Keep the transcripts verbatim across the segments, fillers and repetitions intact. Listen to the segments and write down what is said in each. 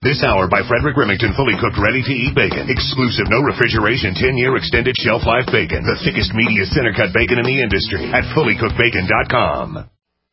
This hour by Frederick Remington, fully cooked, ready-to-eat bacon. Exclusive, no refrigeration, ten-year extended shelf life bacon. The thickest, meatiest center-cut bacon in the industry at fully cooked bacon dot com.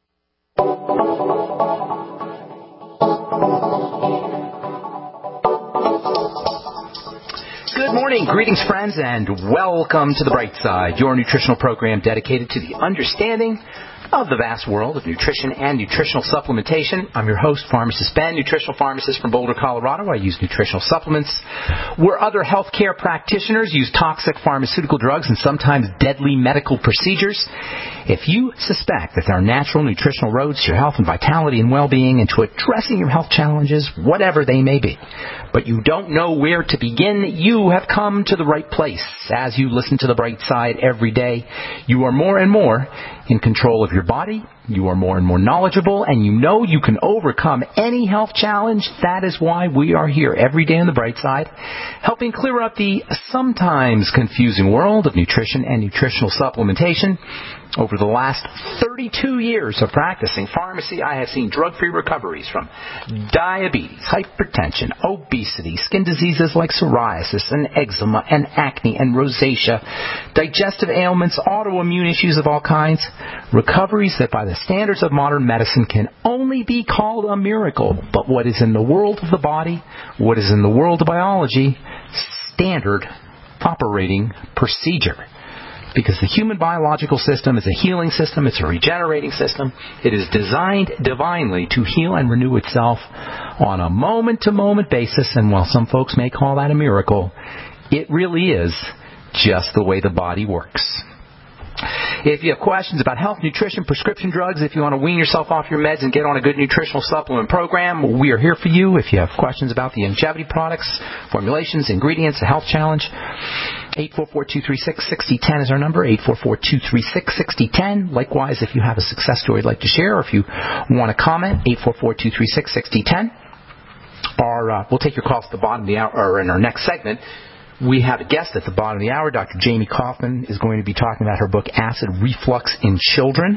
Good morning, greetings, friends, and welcome to The Bright Side, your nutritional program dedicated to the understanding of the vast world of nutrition and nutritional supplementation. I'm your host, Pharmacist Ben, nutritional pharmacist from Boulder, Colorado. I use nutritional supplements where other healthcare practitioners use toxic pharmaceutical drugs and sometimes deadly medical procedures. If you suspect that there are natural nutritional roads to your health and vitality and well-being and to addressing your health challenges, whatever they may be, but you don't know where to begin, you have come to the right place. As you listen to The Bright Side every day, you are more and more in control of your body, you are more and more knowledgeable, and you know you can overcome any health challenge. That is why we are here every day on The Bright Side, helping clear up the sometimes confusing world of nutrition and nutritional supplementation. Over the last thirty-two years of practicing pharmacy, I have seen drug-free recoveries from diabetes, hypertension, obesity, skin diseases like psoriasis and eczema and acne and rosacea, digestive ailments, autoimmune issues of all kinds, recoveries that by the standards of modern medicine can only be called a miracle. But what is in the world of the body, what is in the world of biology, standard operating procedure. Because the human biological system is a healing system, it's a regenerating system. It is designed divinely to heal and renew itself on a moment-to-moment basis, and while some folks may call that a miracle, it really is just the way the body works. If you have questions about health, nutrition, prescription drugs, if you want to wean yourself off your meds and get on a good nutritional supplement program, we are here for you. If you have questions about the longevity products, formulations, ingredients, a health challenge, eight four four, two three six, six zero one zero is our number, eight four four, two three six, six zero one zero. Likewise, if you have a success story you'd like to share, or if you want to comment, eight four four, two three six, six zero one zero. Our, uh, we'll take your calls at the bottom of the hour, or in our next segment. We have a guest at the bottom of the hour. Doctor Jamie Kaufman is going to be talking about her book, Acid Reflux in Children,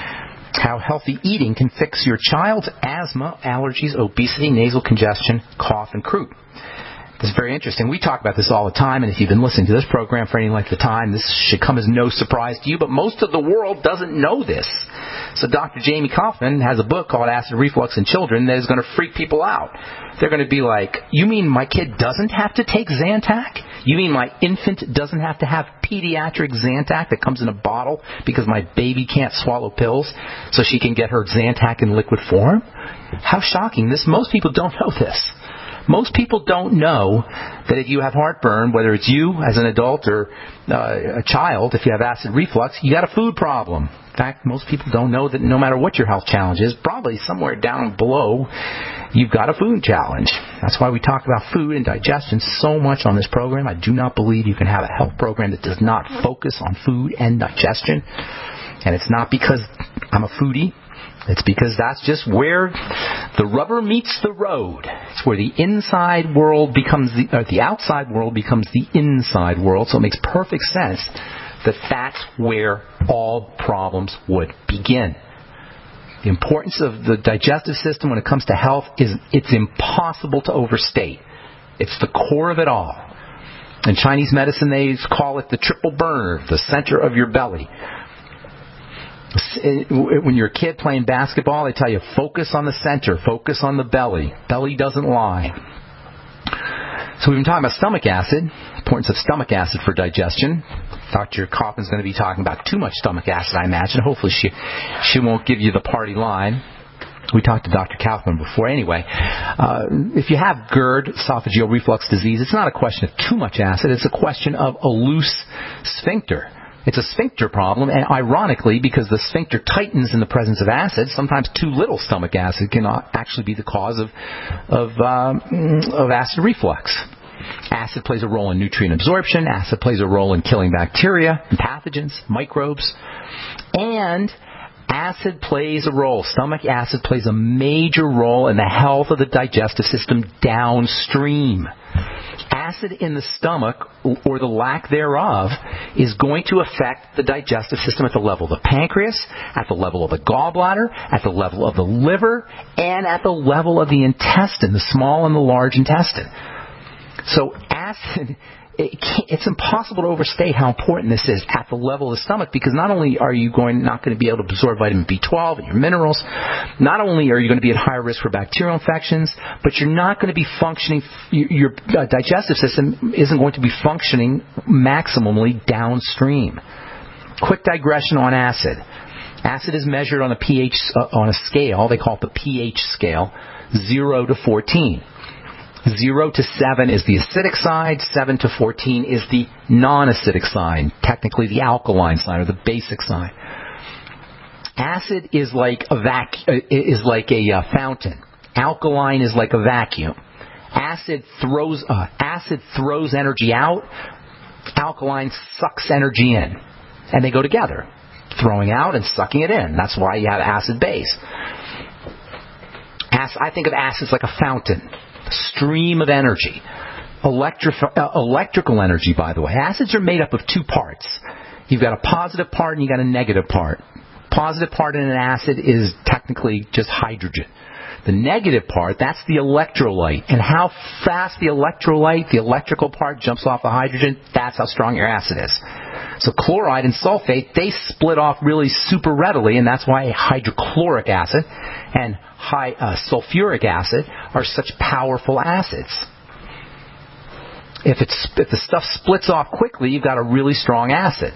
how healthy eating can fix your child's asthma, allergies, obesity, nasal congestion, cough, and croup. This is very interesting. We talk about this all the time, and if you've been listening to this program for any length of time, this should come as no surprise to you, but most of the world doesn't know this. So Doctor Jamie Kaufman has a book called Acid Reflux in Children that is going to freak people out. They're going to be like, you mean my kid doesn't have to take Zantac? You mean my infant doesn't have to have pediatric Zantac that comes in a bottle because my baby can't swallow pills so she can get her Zantac in liquid form? How shocking. This, most people don't know this. Most people don't know that if you have heartburn, whether it's you as an adult or uh, a child, if you have acid reflux, you got a food problem. In fact, most people don't know that no matter what your health challenge is, probably somewhere down below, you've got a food challenge. That's why we talk about food and digestion so much on this program. I do not believe you can have a health program that does not focus on food and digestion. And it's not because I'm a foodie. It's because that's just where the rubber meets the road. It's where the inside world becomes the, or the outside world becomes the inside world. So it makes perfect sense that that's where all problems would begin. The importance of the digestive system when it comes to health is it's impossible to overstate. It's the core of it all. In Chinese medicine, they call it the triple burner, the center of your belly. When you're a kid playing basketball, they tell you, focus on the center, focus on the belly. Belly doesn't lie. So we've been talking about stomach acid, importance of stomach acid for digestion. Doctor Kaufman's going to be talking about too much stomach acid, I imagine. Hopefully she she won't give you the party line. We talked to Doctor Kaufman before. Anyway, uh, if you have GERD, esophageal reflux disease, it's not a question of too much acid. It's a question of a loose sphincter. It's a sphincter problem, and ironically, because the sphincter tightens in the presence of acid, sometimes too little stomach acid can actually be the cause of of, um, of acid reflux. Acid plays a role in nutrient absorption. Acid plays a role in killing bacteria, and pathogens, microbes. And Acid plays a role. Stomach acid plays a major role in the health of the digestive system downstream. Acid in the stomach, or the lack thereof, is going to affect the digestive system at the level of the pancreas, at the level of the gallbladder, at the level of the liver, and at the level of the intestine, the small and the large intestine. So acid, it it's impossible to overstate how important this is at the level of the stomach, because not only are you going not going to be able to absorb vitamin B twelve and your minerals, not only are you going to be at higher risk for bacterial infections, but you're not going to be functioning, your uh, digestive system isn't going to be functioning maximally downstream. Quick digression on acid. Acid is measured on a pH, uh, on a scale, they call it the pH scale, zero to fourteen. Zero to seven is the acidic side. Seven to fourteen is the non-acidic side. Technically, the alkaline side or the basic side. Acid is like a vac is like a uh, fountain. Alkaline is like a vacuum. Acid throws uh, acid throws energy out. Alkaline sucks energy in, and they go together, throwing out and sucking it in. That's why you have acid base. Acid, I think of acids like a fountain. Stream of energy. Electrif- uh, electrical energy, by the way. Acids are made up of two parts. You've got a positive part and you've got a negative part. Positive part in an acid is technically just hydrogen. The negative part, that's the electrolyte. And how fast the electrolyte, the electrical part, jumps off the hydrogen, that's how strong your acid is. So chloride and sulfate, they split off really super readily, and that's why hydrochloric acid and high uh, sulfuric acid are such powerful acids. If it's if the stuff splits off quickly, you've got a really strong acid.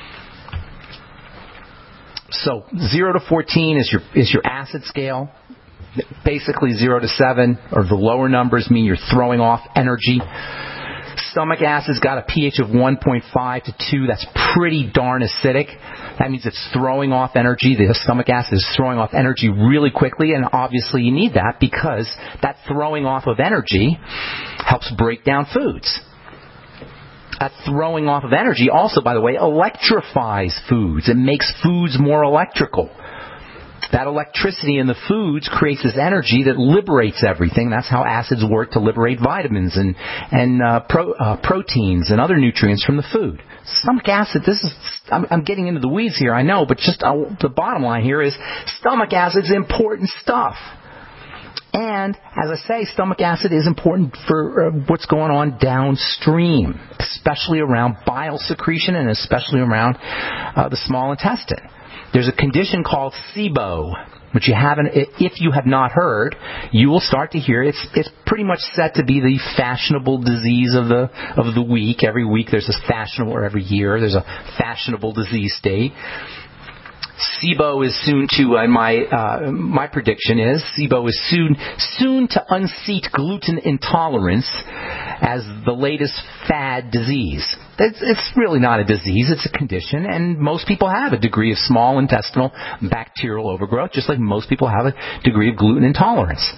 So zero to fourteen is your is your acid scale. Basically zero to seven, or the lower numbers, mean you're throwing off energy. Stomach acid's got a pH of one point five to two. That's pretty darn acidic. That means it's throwing off energy. The stomach acid is throwing off energy really quickly, and obviously you need that because that throwing off of energy helps break down foods. That throwing off of energy also, by the way, electrifies foods. It makes foods more electrical. That electricity in the foods creates this energy that liberates everything. That's how acids work, to liberate vitamins and and uh, pro, uh, proteins and other nutrients from the food. Stomach acid, this is, I'm, I'm getting into the weeds here, I know, but just uh, the bottom line here is stomach acid's important stuff. And, as I say, stomach acid is important for uh, what's going on downstream, especially around bile secretion and especially around uh, the small intestine. There's a condition called SIBO, which you haven't, if you have not heard, you will start to hear. It's it's pretty much set to be the fashionable disease of the of the week. Every week there's a fashionable, or every year there's a fashionable disease state. SIBO is soon to, and my uh, my prediction is SIBO is soon soon to unseat gluten intolerance as the latest fad disease. It's, it's really not a disease; it's a condition, and most people have a degree of small intestinal bacterial overgrowth, just like most people have a degree of gluten intolerance.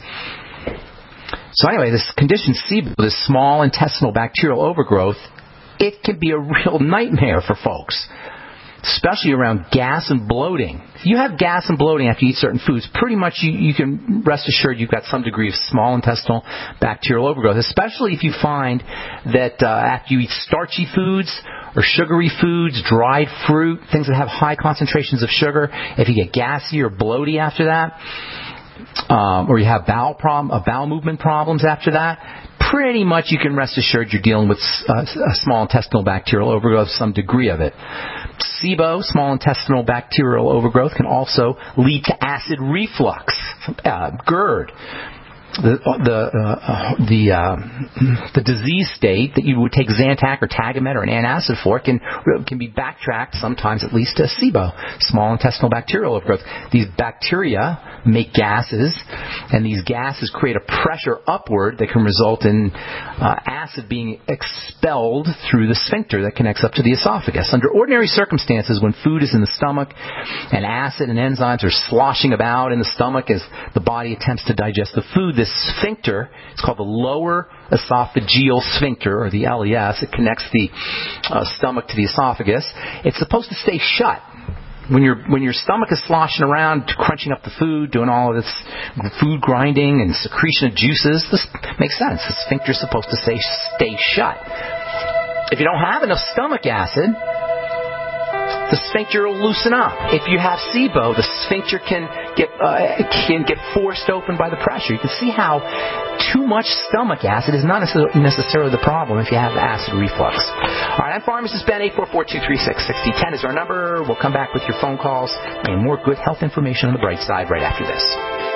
So anyway, this condition SIBO, this small intestinal bacterial overgrowth, it can be a real nightmare for folks, especially around gas and bloating. If you have gas and bloating after you eat certain foods, pretty much you, you can rest assured you've got some degree of small intestinal bacterial overgrowth, especially if you find that uh, after you eat starchy foods or sugary foods, dried fruit, things that have high concentrations of sugar, if you get gassy or bloaty after that, um, or you have bowel problem, uh, bowel movement problems after that, pretty much you can rest assured you're dealing with uh, a small intestinal bacterial overgrowth, some degree of it. SIBO, small intestinal bacterial overgrowth, can also lead to acid reflux, uh, GERD. The the uh, the uh, the disease state that you would take Zantac or Tagamet or an antacid for can can be backtracked sometimes at least to SIBO, small intestinal bacterial overgrowth. These bacteria make gases, and these gases create a pressure upward that can result in uh, acid being expelled through the sphincter that connects up to the esophagus. Under ordinary circumstances, when food is in the stomach and acid and enzymes are sloshing about in the stomach as the body attempts to digest the food, this sphincter, it's called the lower esophageal sphincter, or the L E S. It connects the uh, stomach to the esophagus. It's supposed to stay shut. when your when your stomach is sloshing around, crunching up the food, doing all of this food grinding and secretion of juices, this makes sense. The sphincter is supposed to stay stay shut. If you don't have enough stomach acid, the sphincter will loosen up. If you have SIBO, the sphincter can get uh, can get forced open by the pressure. You can see how too much stomach acid is not necessarily the problem if you have acid reflux. All right, I'm Pharmacist Ben. eight four four, two three six, six zero one zero is our number. We'll come back with your phone calls and more good health information on the bright side right after this.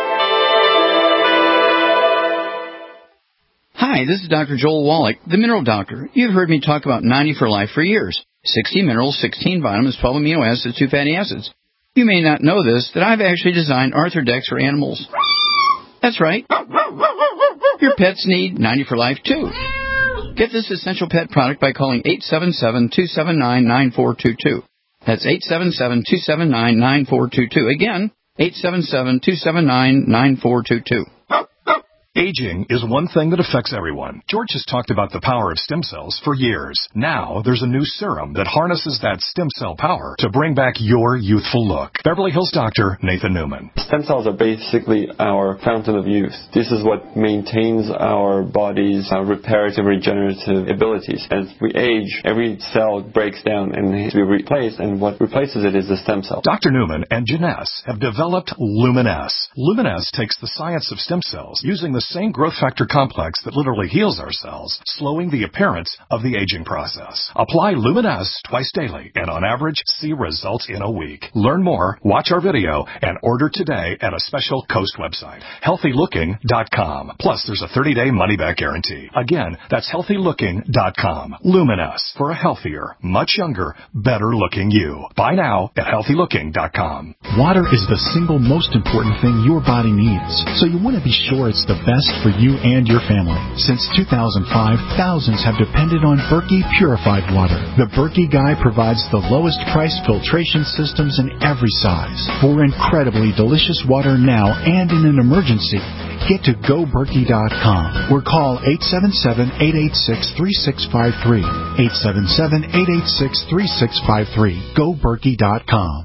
Hi, this is Doctor Joel Wallach, the Mineral Doctor. You've heard me talk about ninety for Life for years. sixty minerals, sixteen vitamins, twelve amino acids, two fatty acids. You may not know this, that I've actually designed Arthrodex for animals. That's right. Your pets need ninety for Life, too. Get this essential pet product by calling eight seven seven, two seven nine, nine four two two. That's eight seven seven, two seven nine, nine four two two. Again, eight seven seven, two seven nine, nine four two two. Aging is one thing that affects everyone. George has talked about the power of stem cells for years. Now, there's a new serum that harnesses that stem cell power to bring back your youthful look. Beverly Hills doctor Nathan Newman. Stem cells are basically our fountain of youth. This is what maintains our body's uh, reparative, regenerative abilities. As we age, every cell breaks down and needs to be replaced, and what replaces it is the stem cell. Doctor Newman and Janess have developed Luminess. Luminess takes the science of stem cells using the same growth factor complex that literally heals our cells, slowing the appearance of the aging process. Apply Luminess twice daily and on average see results in a week. Learn more, watch our video, and order today at a special Coast website, healthy looking dot com. Plus, there's a thirty-day money-back guarantee. Again, that's healthy looking dot com. Luminess, for a healthier, much younger, better-looking you. Buy now at healthy looking dot com. Water is the single most important thing your body needs, so you want to be sure it's the best for you and your family. Since two thousand five, thousands have depended on Berkey purified water. The Berkey Guy provides the lowest price filtration systems in every size. For incredibly delicious water now and in an emergency, get to go berkey dot com or call eight seven seven, eight eight six, three six five three. eight seven seven, eight eight six, three six five three. go berkey dot com.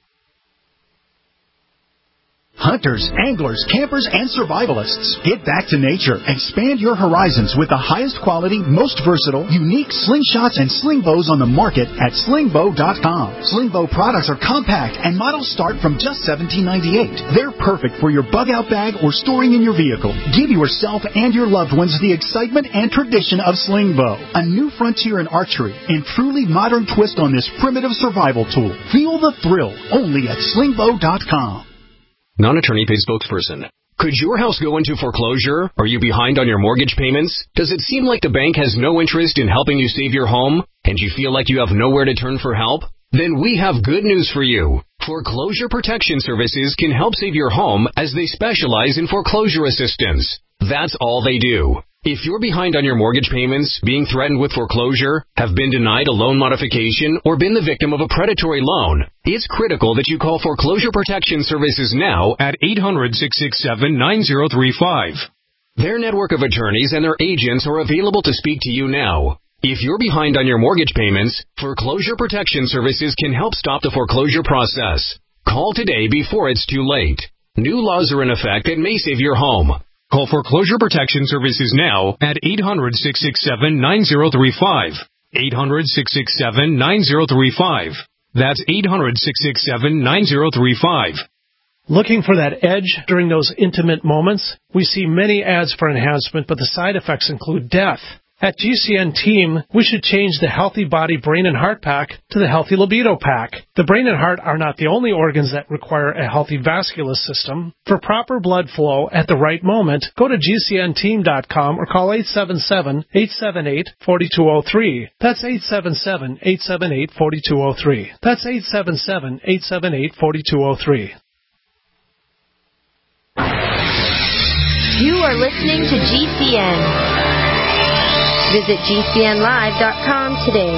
Hunters, anglers, campers, and survivalists, get back to nature. Expand your horizons with the highest quality, most versatile, unique slingshots and sling bows on the market at sling bow dot com. Sling bow products are compact and models start from just seventeen ninety-eight. They're perfect for your bug-out bag or storing in your vehicle. Give yourself and your loved ones the excitement and tradition of sling bow, a new frontier in archery and truly modern twist on this primitive survival tool. Feel the thrill only at sling bow dot com. Non-attorney paid spokesperson. Could your house go into foreclosure? Are you behind on your mortgage payments? Does it seem like the bank has no interest in helping you save your home? And you feel like you have nowhere to turn for help? Then we have good news for you. Foreclosure Protection Services can help save your home as they specialize in foreclosure assistance. That's all they do. If you're behind on your mortgage payments, being threatened with foreclosure, have been denied a loan modification, or been the victim of a predatory loan, it's critical that you call Foreclosure Protection Services now at eight hundred, six six seven, nine zero three five. Their network of attorneys and their agents are available to speak to you now. If you're behind on your mortgage payments, Foreclosure Protection Services can help stop the foreclosure process. Call today before it's too late. New laws are in effect that may save your home. Call Foreclosure Protection Services now at eight hundred, six six seven, nine zero three five. eight hundred, six six seven, nine zero three five. That's eight hundred, six six seven, nine zero three five. Looking for that edge during those intimate moments? We see many ads for enhancement, but the side effects include death. At G C N Team, we should change the Healthy Body Brain and Heart Pack to the Healthy Libido Pack. The brain and heart are not the only organs that require a healthy vascular system. For proper blood flow at the right moment, go to G C N team dot com or call eight seven seven, eight seven eight, four two zero three. That's eight seven seven, eight seven eight, four two zero three. That's eight seven seven, eight seven eight, four two zero three. You are listening to G C N. Visit G C N live dot com today.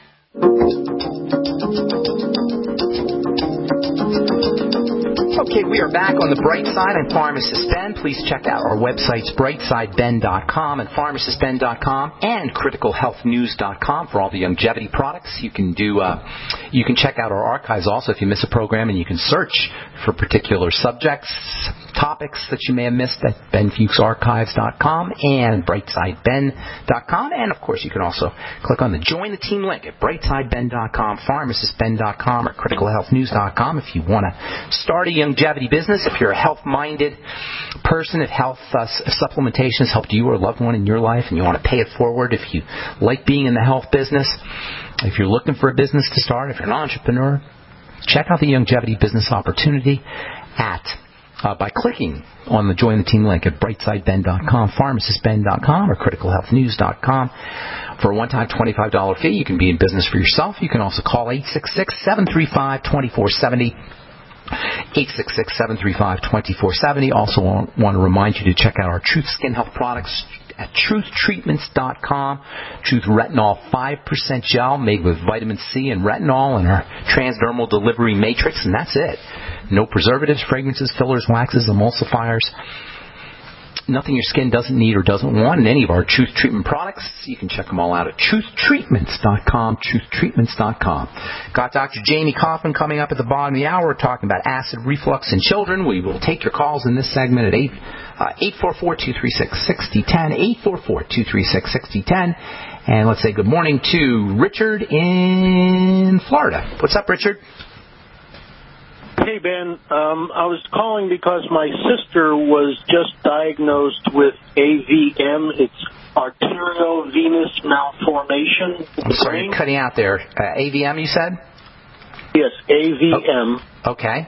Okay, We are back on the Bright Side. I'm Pharmacist Ben. Please check out our websites, brightside ben dot com and pharmacist ben dot com and critical health news dot com for all the longevity products. You can do. Uh, you can check out our archives also if you miss a program, and you can search for particular subjects, topics that you may have missed at ben fuchs archives dot com and brightside ben dot com. And, of course, you can also click on the Join the Team link at brightside ben dot com, pharmacist ben dot com, or critical health news dot com if you want to start a longevity business. If you're a health-minded person, if health uh, supplementation has helped you or a loved one in your life and you want to pay it forward, if you like being in the health business, if you're looking for a business to start, if you're an entrepreneur, check out the longevity business opportunity at uh, by clicking on the Join the Team link at brightside ben dot com, pharmacist ben dot com, or critical health news dot com. For a one-time twenty-five dollars fee, you can be in business for yourself. You can also call eight six six, seven three five, two four seven zero. eight six six, seven three five, two four seven zero. Also want, want to remind you to check out our Truth Skin Health products at truth treatments dot com. Truth Retinol five percent gel made with vitamin C and retinol and our transdermal delivery matrix, and that's it. No preservatives, fragrances, fillers, waxes, emulsifiers. Nothing your skin doesn't need or doesn't want in any of our Truth Treatment products. You can check them all out at truth treatments dot com, truth treatments dot com. Got Doctor Jamie Kaufman coming up at the bottom of the hour. We're talking about acid reflux in children. We will take your calls in this segment at eight four four, two three six, six zero one zero, eight four four, two three six, six zero one zero. And let's say good morning to Richard in Florida. What's up, Richard? Hey, Ben. Um, I was calling because my sister was just diagnosed with A V M. It's arterial venous malformation. I'm sorry, you're cutting out there. Uh, A V M, you said? Yes, A V M. Oh, okay.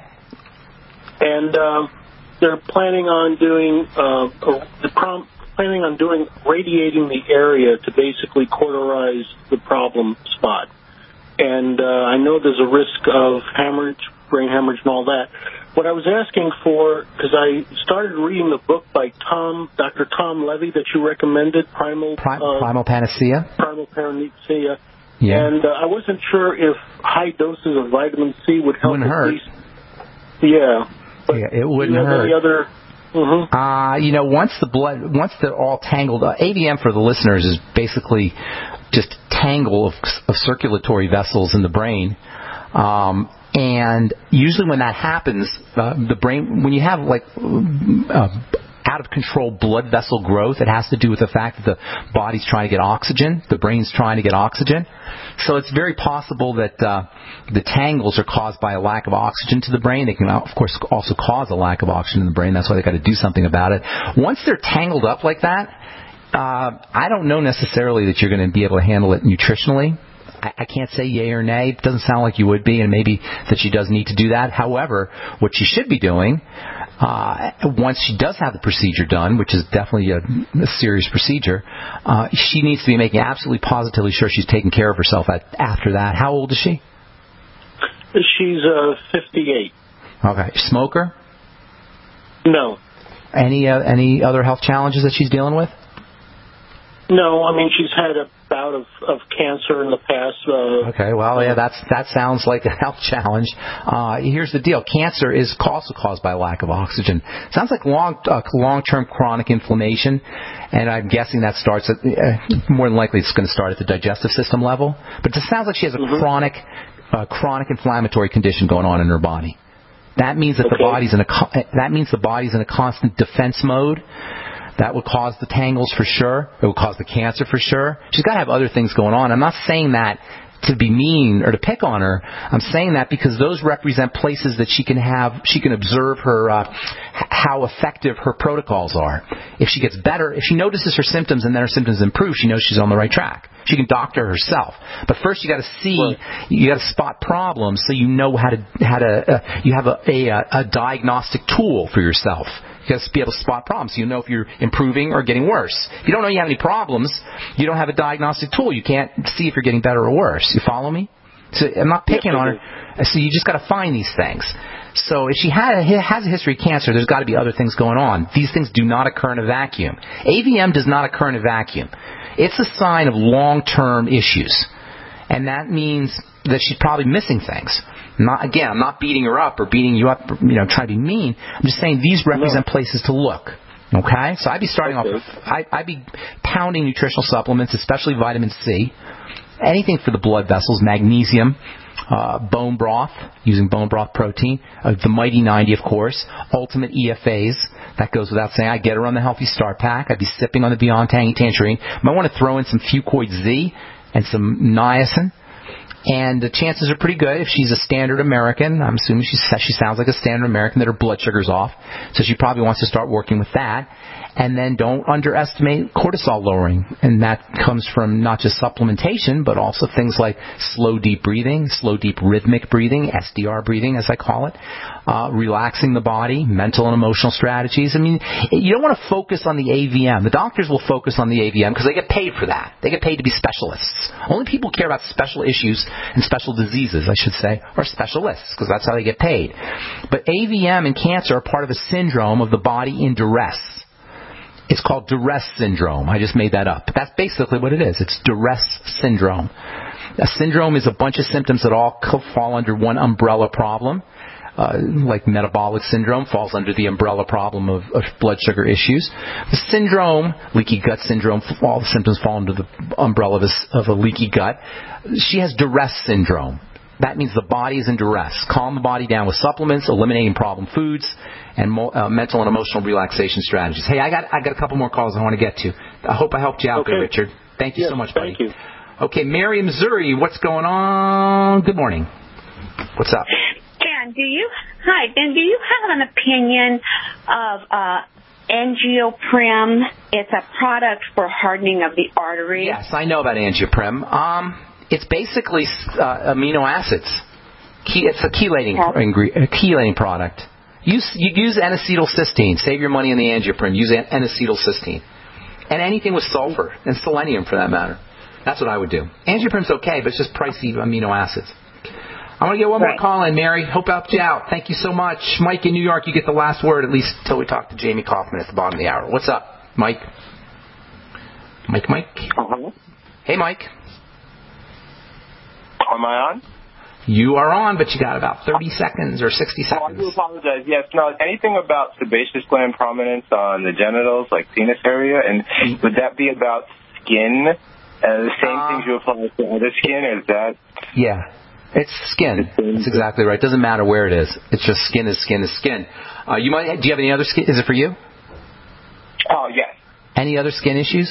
And uh, they're planning on doing uh, the prom- planning on doing radiating the area to basically cauterize the problem spot. And uh, I know there's a risk of hemorrhage, brain hemorrhage and all that. What I was asking for, because I started reading the book by Tom, Doctor Tom Levy that you recommended, Primal Prim- uh, Primal Panacea? Primal Panacea. Yeah. And uh, I wasn't sure if high doses of vitamin C would help. Wouldn't at hurt. least. Yeah. But yeah, it wouldn't do you have hurt. Any other... Mm-hmm. Uh, you know, once the blood, once they're all tangled, uh, A V M for the listeners is basically just a tangle of, of circulatory vessels in the brain. Um, and usually when that happens, uh, the brain, when you have like uh, out of control blood vessel growth, it has to do with the fact that the body's trying to get oxygen, the brain's trying to get oxygen. So it's very possible that uh, the tangles are caused by a lack of oxygen to the brain. They can, of course, also cause a lack of oxygen in the brain. That's why they've got to do something about it. Once they're tangled up like that, uh, I don't know necessarily that you're going to be able to handle it nutritionally. I, I can't say yay or nay. It doesn't sound like you would be, and maybe that she does need to do that. However, what she should be doing, uh, once she does have the procedure done, which is definitely a, a serious procedure, uh, she needs to be making absolutely positively sure she's taking care of herself at, after that. How old is she? She's uh, fifty-eight. Okay. Smoker? No. Any uh, any other health challenges that she's dealing with? No, I mean, she's had a bout of, of cancer in the past. Uh, okay, well, yeah, that's that sounds like a health challenge. Uh, here's the deal. Cancer is also caused by a lack of oxygen. Sounds like long, uh, long-term chronic inflammation, and I'm guessing that starts at, uh, more than likely it's going to start at the digestive system level. But it sounds like she has a mm-hmm. chronic, uh, chronic inflammatory condition going on in her body. That means that okay. the body's in a that means the body's in a constant defense mode. That would cause the tangles for sure. It would cause the cancer for sure. She's got to have other things going on. I'm not saying that to be mean or to pick on her. I'm saying that because those represent places that she can have, she can observe her, uh, how effective her protocols are. If she gets better, if she notices her symptoms and then her symptoms improve, she knows she's on the right track. She can doctor herself. But first you got to see, right. you got to spot problems so you know how to, how to, uh, you have a, a, a diagnostic tool for yourself. You got to be able to spot problems. You know if you're improving or getting worse. If you don't know you have any problems, you don't have a diagnostic tool. You can't see if you're getting better or worse. You follow me? So I'm not picking yes, on her. So you just got to find these things. So if she had a, has a history of cancer, there's got to be other things going on. These things do not occur in a vacuum. A V M does not occur in a vacuum. It's a sign of long-term issues. And that means that she's probably missing things. Not, again, I'm not beating her up or beating you up, you know, trying to be mean. I'm just saying these represent no. places to look. Okay? So I'd be starting okay. off, I, I'd be pounding nutritional supplements, especially vitamin C, anything for the blood vessels, magnesium, uh, bone broth, using bone broth protein, uh, the Mighty ninety, of course, Ultimate E F As. That goes without saying. I get her on the Healthy Start Pack. I'd be sipping on the Beyond Tangy Tangerine. Might want to throw in some Fucoid Z and some niacin. And the chances are pretty good if she's a standard American. I'm assuming she she sounds like a standard American that her blood sugar's off. So she probably wants to start working with that. And then don't underestimate cortisol lowering. And that comes from not just supplementation, but also things like slow, deep breathing, slow, deep rhythmic breathing, S D R breathing, as I call it, uh, relaxing the body, mental and emotional strategies. I mean, you don't want to focus on the A V M. The doctors will focus on the A V M because they get paid for that. They get paid to be specialists. Only people who care about special issues and special diseases, I should say, are specialists because that's how they get paid. But A V M and cancer are part of a syndrome of the body in duress. It's called duress syndrome. I just made that up. But that's basically what it is. It's duress syndrome. A syndrome is a bunch of symptoms that all fall under one umbrella problem. Uh, like metabolic syndrome falls under the umbrella problem of, of blood sugar issues. The syndrome, leaky gut syndrome, all the symptoms fall under the umbrella of a, of a leaky gut. She has duress syndrome. That means the body is in duress. Calm the body down with supplements, eliminating problem foods, and mo- uh, mental and emotional relaxation strategies. Hey, I got I got a couple more calls I want to get to. I hope I helped you out okay. there, Richard. Thank you yes, so much, buddy. Thank you. Okay, Mary in Missouri, what's going on? Good morning. What's up? Dan, do you hi Dan? Do you have an opinion of uh, Angioprim? It's a product for hardening of the arteries. Yes, I know about Angioprim. Um, it's basically uh, amino acids. It's a chelating ingre- a chelating product. Use you use N-acetylcysteine. Save your money on the Angioprim. Use N-acetylcysteine, and anything with sulfur and selenium for that matter. That's what I would do. Angioprim's okay, but it's just pricey amino acids. I want to get one right. more call in, Mary. Hope I helped you out. Thank you so much. Mike in New York, you get the last word, at least until we talk to Jamie Kaufman at the bottom of the hour. What's up, Mike? Mike, Mike? Uh-huh. Hey, Mike. Am I on? You are on, but you got about thirty seconds or sixty seconds. Oh, I do apologize. Yes, no, anything about sebaceous gland prominence on the genitals, like penis area, and would that be about skin? Uh, the same uh, things you apply to other skin, is that? Yeah. It's skin. That's exactly right. It doesn't matter where it is. It's just skin is skin is skin. Uh, you might. Do you have any other skin? Is it for you? Oh, yes. Any other skin issues?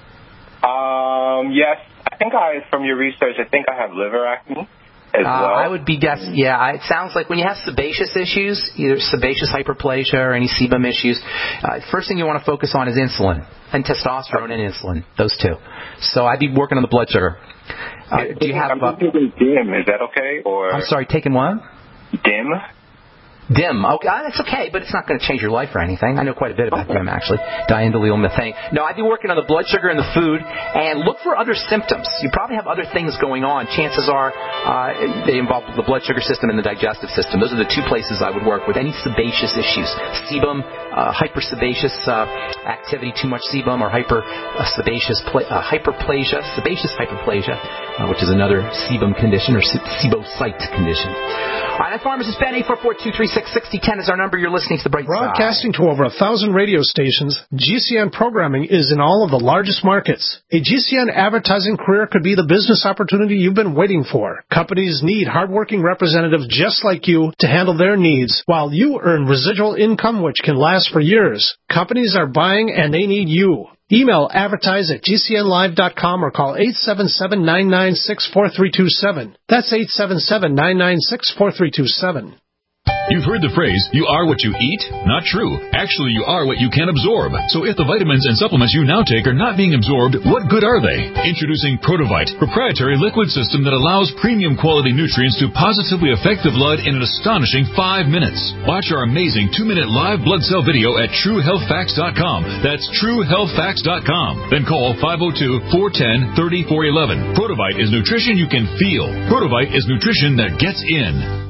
Um, yes. I think I, from your research, I think I have liver acne as uh, well. I would be guessing. Yeah, it sounds like when you have sebaceous issues, either sebaceous hyperplasia or any sebum issues, uh, first thing you want to focus on is insulin and testosterone and insulin. Those two. So I'd be working on the blood sugar. Uh, do you have? I'm uh, taking DIM. Is that okay? Or I'm sorry, taking what? DIM. DIM. Okay, that's okay, but it's not going to change your life or anything. I know quite a bit about DIM, actually. Diindolyl methane. No, I'd be working on the blood sugar and the food, and look for other symptoms. You probably have other things going on. Chances are uh, they involve the blood sugar system and the digestive system. Those are the two places I would work with any sebaceous issues. Sebum, uh, hypersebaceous uh, activity, too much sebum, or hyper uh, sebaceous pla- uh, hyperplasia, sebaceous hyperplasia, uh, which is another sebum condition or se- sebocyte condition. All right, I'm Pharmacist Ben. eight four four, two three six, six zero one zero is our number. You're listening to The Bright Broadcasting Side. to over a thousand radio stations, G C N programming is in all of the largest markets. A G C N advertising career could be the business opportunity you've been waiting for. Companies need hardworking representatives just like you to handle their needs, while you earn residual income which can last for years. Companies are buying and they need you. Email advertise at g c n live dot com or call eight seven seven, nine nine six, four three two seven. That's eight seven seven, nine nine six, four three two seven. You've heard the phrase, you are what you eat? Not true. Actually, you are what you can absorb. So if the vitamins and supplements you now take are not being absorbed, what good are they? Introducing Protovite, proprietary liquid system that allows premium quality nutrients to positively affect the blood in an astonishing five minutes. Watch our amazing two-minute live blood cell video at true health facts dot com. That's true health facts dot com. Then call five oh two, four one zero, three four one one. Protovite is nutrition you can feel. Protovite is nutrition that gets in.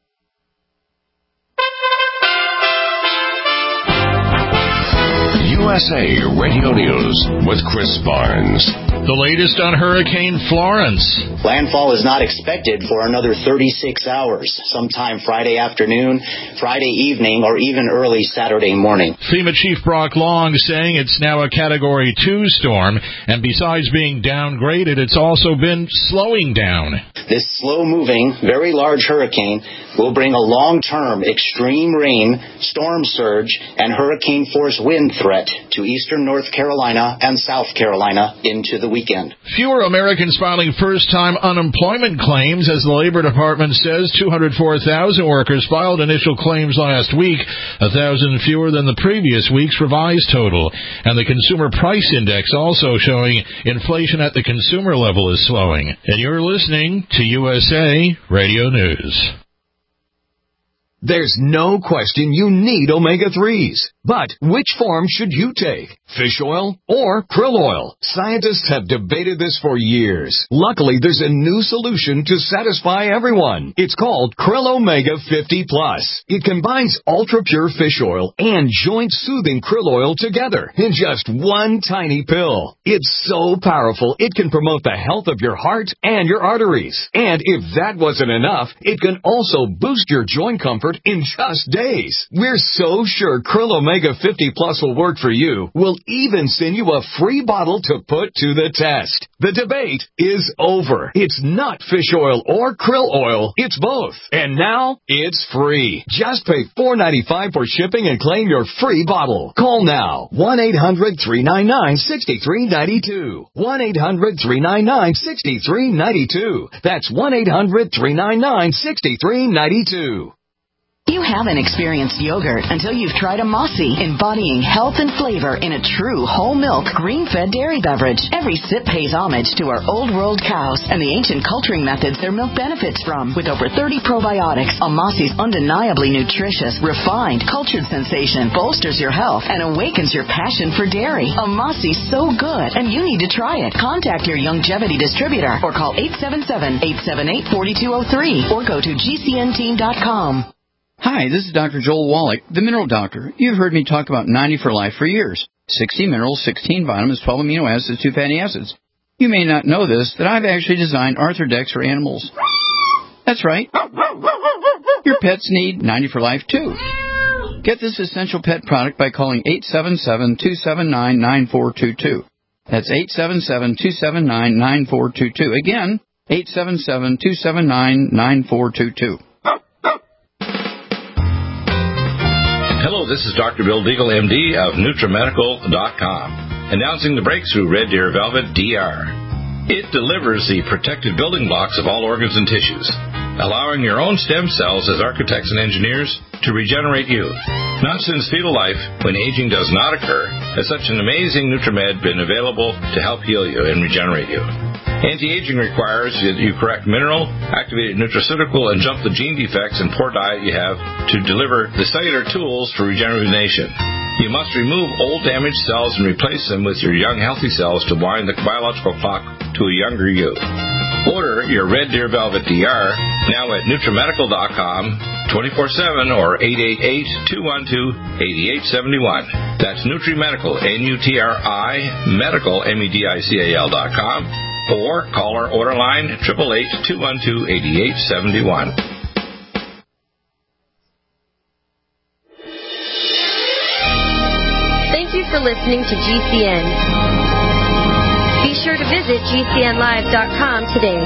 U S A Radio News with Chris Barnes. The latest on Hurricane Florence. Landfall is not expected for another thirty-six hours, sometime Friday afternoon, Friday evening, or even early Saturday morning. FEMA Chief Brock Long saying it's now a Category two storm, and besides being downgraded, it's also been slowing down. This slow-moving, very large hurricane will bring a long-term extreme rain, storm surge, and hurricane-force wind threat to eastern North Carolina and South Carolina into the weekend. Fewer Americans filing first-time unemployment claims, as the Labor Department says. two hundred four thousand workers filed initial claims last week, one thousand fewer than the previous week's revised total. And the Consumer Price Index also showing inflation at the consumer level is slowing. And you're listening to U S A Radio News. There's no question you need omega threes. But which form should you take? Fish oil or krill oil? Scientists have debated this for years. Luckily, there's a new solution to satisfy everyone. It's called Krill Omega fifty plus. It combines ultra-pure fish oil and joint-soothing krill oil together in just one tiny pill. It's so powerful, it can promote the health of your heart and your arteries. And if that wasn't enough, it can also boost your joint comfort in just days. We're so sure Krill Omega fifty plus will work for you. We'll even send you a free bottle to put to the test. The debate is over. It's not fish oil or krill oil. It's both. And now it's free. Just pay four dollars and ninety-five cents for shipping and claim your free bottle. Call now. one eight hundred three nine nine six three nine two. one eight hundred three nine nine six three nine two. That's one eight hundred three nine nine six three nine two. You haven't experienced yogurt until you've tried a Mossy, embodying health and flavor in a true whole milk, green-fed dairy beverage. Every sip pays homage to our old world cows and the ancient culturing methods their milk benefits from. With over thirty probiotics, a Mossy's undeniably nutritious, refined, cultured sensation bolsters your health and awakens your passion for dairy. A Mossy's so good, and you need to try it. Contact your Youngevity distributor or call eight seven seven, eight seven eight, four two zero three or go to G C N team dot com. Hi, this is Doctor Joel Wallach, the Mineral Doctor. You've heard me talk about ninety for Life for years. sixty minerals, sixteen vitamins, twelve amino acids, two fatty acids. You may not know this, that I've actually designed Arthrodex for animals. That's right. Your pets need ninety for Life, too. Get this essential pet product by calling eight seven seven, two seven nine, nine four two two. That's eight seven seven, two seven nine, nine four two two. Again, eight seven seven, two seven nine, nine four two two. Hello, this is Doctor Bill Deagle, M D of Nutrimedical dot com, announcing the breakthrough Red Deer Velvet D R. It delivers the protected building blocks of all organs and tissues, allowing your own stem cells as architects and engineers to regenerate you. Not since fetal life, when aging does not occur, has such an amazing Nutrimed been available to help heal you and regenerate you. Anti-aging requires that you correct mineral, activated nutraceutical, and jump the gene defects and poor diet you have to deliver the cellular tools for regeneration. You must remove old damaged cells and replace them with your young healthy cells to wind the biological clock to a younger you. Order your Red Deer Velvet D R now at Nutrimedical dot com, twenty-four seven or eight eight eight, two one two, eight eight seven one. That's Nutrimedical, N U T R I, medical, M E D I C A L dot com. Or call our order line, eight eight eight, two one two, eight eight seven one. Thank you for listening to G C N. Be sure to visit G C N live dot com today.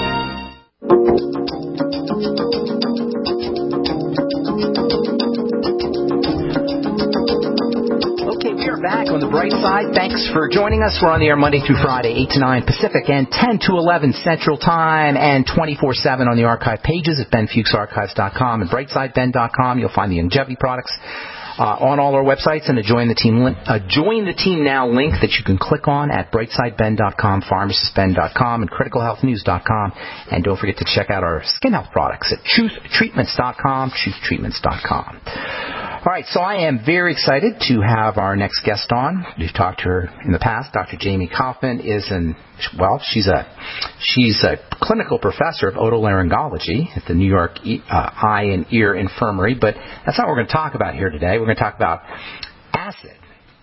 Back on the bright side. Thanks for joining us. We're on the air Monday through Friday, eight to nine Pacific and ten to eleven Central Time, and twenty-four seven on the archive pages at Ben Fuchs Archives dot com and Brightside Ben dot com. You'll find the Youngevity products uh, on all our websites, and a Join the Team link, a Join the Team Now link that you can click on at Brightside Ben dot com, Pharmacist Ben dot com, and Critical Health News dot com. And don't forget to check out our skin health products at Truth Treatments dot com, Truth Treatments dot com. All right, so I am very excited to have our next guest on. We've talked to her in the past. Doctor Jamie Kaufman is an, well, she's a she's a clinical professor of otolaryngology at the New York uh, Eye and Ear Infirmary, but that's not what we're going to talk about here today. We're going to talk about acid.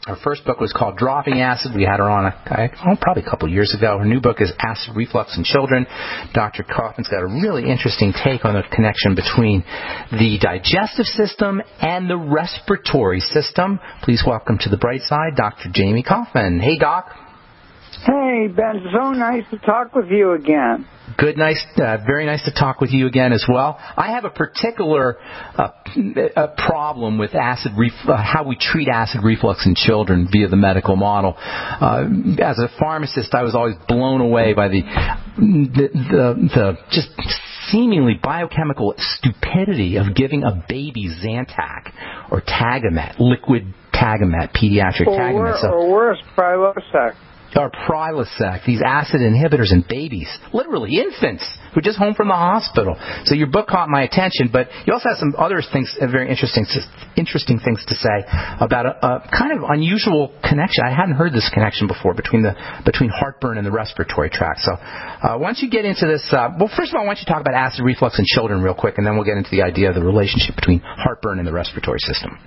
Her first book was called Dropping Acid. We had her on a, oh, probably a couple of years ago. Her new book is Acid Reflux in Children. Doctor Kaufman's got a really interesting take on the connection between the digestive system and the respiratory system. Please welcome to the bright side, Doctor Jamie Kaufman. Hey, Doc. Hey, Ben. So nice to talk with you again. Good, nice, uh, very nice to talk with you again as well. I have a particular uh, a problem with acid ref- uh, how we treat acid reflux in children via the medical model. Uh, as a pharmacist, I was always blown away by the the, the, the just seemingly biochemical stupidity of giving a baby Zantac or Tagamet, liquid Tagamet, pediatric or Tagamet. Wor- so, or worse, Prilosec. Or Prilosec, these acid inhibitors in babies, literally infants who are just home from the hospital. So your book caught my attention, but you also have some other things, uh, very interesting, interesting things to say about a, a kind of unusual connection. I hadn't heard this connection before between the between heartburn and the respiratory tract. So uh, once you get into this, uh, well, first of all, why don't you talk about acid reflux in children real quick, and then we'll get into the idea of the relationship between heartburn and the respiratory system.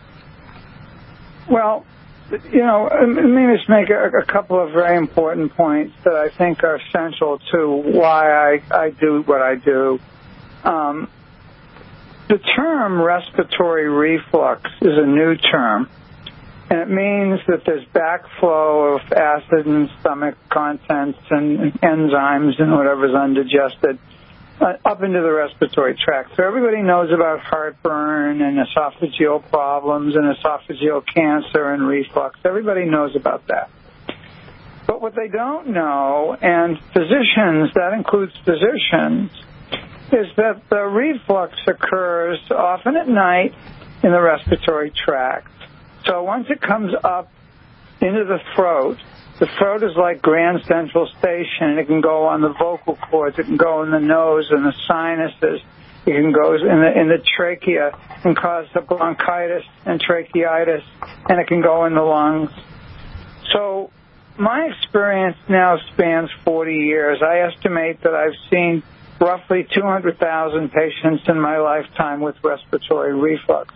Well, you know, let me just make a, a couple of very important points that I think are essential to why I, I do what I do. Um, the term respiratory reflux is a new term, and it means that there's backflow of acid and stomach contents and enzymes and whatever's undigested uh, up into the respiratory tract. So everybody knows about heartburn and esophageal problems and esophageal cancer and reflux. Everybody knows about that. But what they don't know, and physicians, that includes physicians, is that the reflux occurs often at night in the respiratory tract. So once it comes up into the throat, the throat is like Grand Central Station. It can go on the vocal cords. It can go in the nose and the sinuses. It can go in the, in the trachea and cause the bronchitis and tracheitis, and it can go in the lungs. So my experience now spans forty years. I estimate that I've seen roughly two hundred thousand patients in my lifetime with respiratory reflux.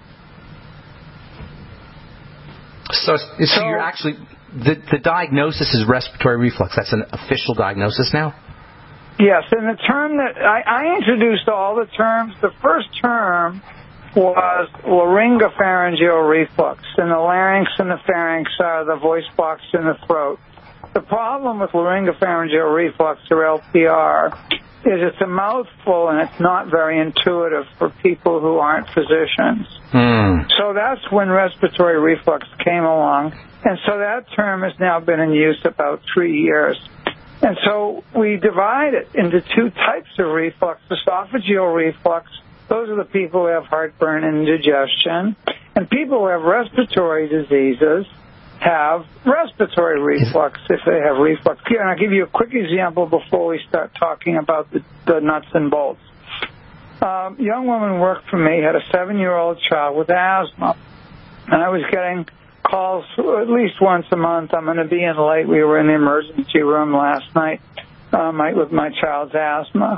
So, so, so you're actually... The, the diagnosis is respiratory reflux. That's an official diagnosis now? Yes, and the term that I, I introduced all the terms. The first term was laryngopharyngeal reflux, and the larynx and the pharynx are the voice box in the throat. The problem with laryngopharyngeal reflux, or L P R, is it's a mouthful and it's not very intuitive for people who aren't physicians. Hmm. So that's when respiratory reflux came along. And so that term has now been in use about three years. And so we divide it into two types of reflux. Esophageal reflux, those are the people who have heartburn and indigestion. And people who have respiratory diseases have respiratory reflux if they have reflux. And I'll give you a quick example before we start talking about the, the nuts and bolts. Um, a young woman worked for me, had a seven-year-old child with asthma. And I was getting calls at least once a month. I'm going to be in late. We were in the emergency room last night uh, my, with my child's asthma.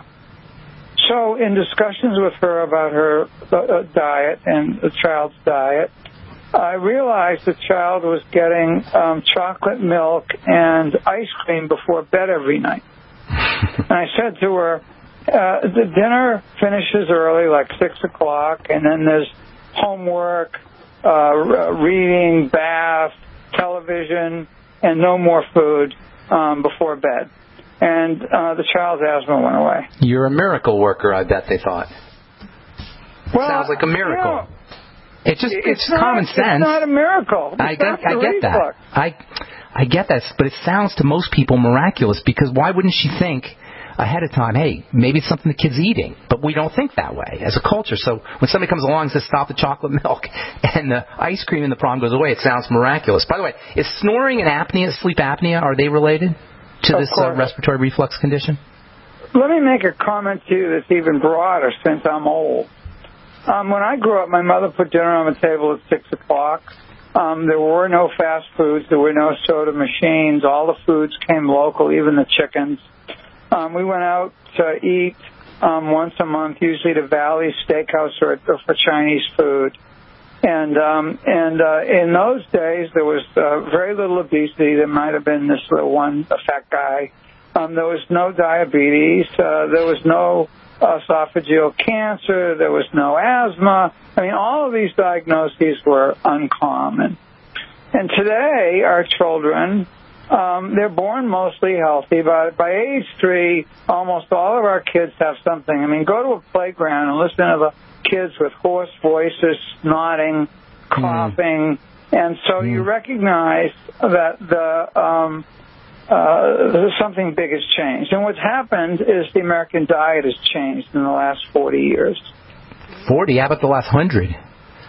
So in discussions with her about her uh, diet and the child's diet, I realized the child was getting um, chocolate milk and ice cream before bed every night. And I said to her, uh, the dinner finishes early, like six o'clock, and then there's homework, Uh, reading, bath, television, and no more food um, before bed. And uh, the child's asthma went away. You're a miracle worker, I bet they thought. Well, sounds like a miracle. You know, it's just it's, it's not, common sense. It's not a miracle. It's I get I get reflux. that. I I get that, but it sounds to most people miraculous because why wouldn't she think ahead of time, hey, maybe it's something the kid's eating, but we don't think that way as a culture. So when somebody comes along and says, stop the chocolate milk and the ice cream and the problem goes away, it sounds miraculous. By the way, is snoring and apnea, sleep apnea, are they related to Of this uh, course. respiratory reflux condition? Let me make a comment to you that's even broader since I'm old. Um, when I grew up, my mother put dinner on the table at six o'clock. Um, there were no fast foods. There were no soda machines. All the foods came local, even the chickens. Um, we went out to eat um, once a month, usually to Valley Steakhouse or, or for Chinese food. And um, and uh, in those days, there was uh, very little obesity. There might have been this little one, a fat guy. Um, there was no diabetes. Uh, there was no esophageal cancer. There was no asthma. I mean, all of these diagnoses were uncommon. And today, our children, um, they're born mostly healthy. But by age three, almost all of our kids have something. I mean, go to a playground and listen to the kids with hoarse voices, snorting, coughing. Mm. And so mm. you recognize that the um, uh, something big has changed. And what's happened is the American diet has changed in the last forty years. forty? How about the last one hundred?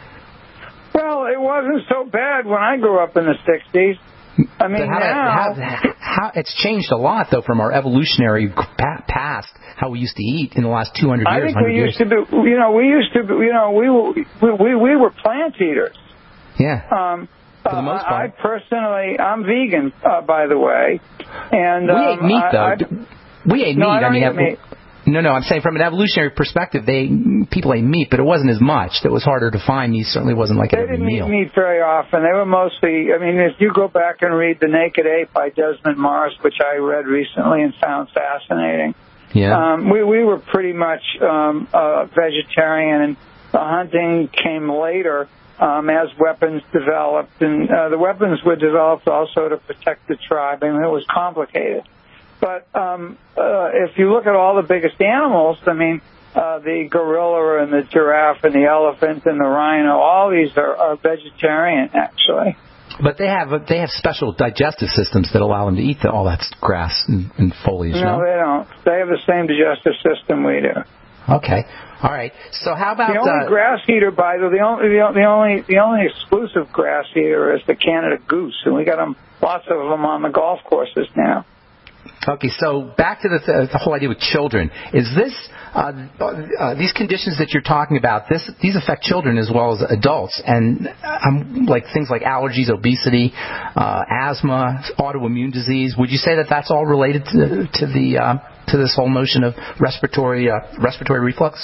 Well, it wasn't so bad when I grew up in the sixties. I mean, how, now... How, how, it's changed a lot, though, from our evolutionary past, how we used to eat in the last two hundred years. I think we used years. to be, you know, we used to be, you know, we were, we, we were plant eaters. Yeah. Um, For the most part. I personally, I'm vegan, uh, by the way. And we um, ate meat, though. I, I, we ate no, meat. I, don't I mean, eat meat. No, no, I'm saying from an evolutionary perspective, they people ate meat, but it wasn't as much. It was harder to find meat. Certainly wasn't like they every didn't meal. Eat meat very often. They were mostly, I mean, if you go back and read The Naked Ape by Desmond Morris, which I read recently and found fascinating, yeah, um, we, we were pretty much um, uh, vegetarian, and the hunting came later um, as weapons developed. And uh, the weapons were developed also to protect the tribe. I mean, it was complicated. But um, uh, if you look at all the biggest animals, I mean, uh, the gorilla and the giraffe and the elephant and the rhino, all these are, are vegetarian, actually. But they have they have special digestive systems that allow them to eat the, all that grass and, and foliage. No, no, they don't. They have the same digestive system we do. Okay, all right. So how about the only uh, grass eater? By the the only the only the only exclusive grass eater is the Canada goose, and we got them lots of them on the golf courses now. Okay, so back to the, th- the whole idea with children. Is this uh, uh, these conditions that you're talking about? This these affect children as well as adults, and um, like things like allergies, obesity, uh, asthma, autoimmune disease. Would you say that that's all related to, to the uh, to this whole notion of respiratory uh, respiratory reflux?